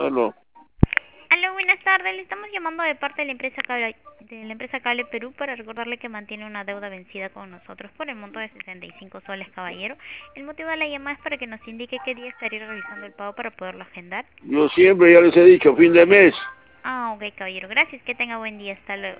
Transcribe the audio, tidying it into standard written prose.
Aló. Aló, buenas tardes. Le estamos llamando de parte de la empresa Cable Perú para recordarle que mantiene una deuda vencida con nosotros por el monto de 65 soles, caballero. El motivo de la llamada es para que nos indique qué día estaría realizando el pago para poderlo agendar. Yo siempre ya les he dicho, fin de mes. Ah, ok, caballero. Gracias. Que tenga buen día. Hasta luego.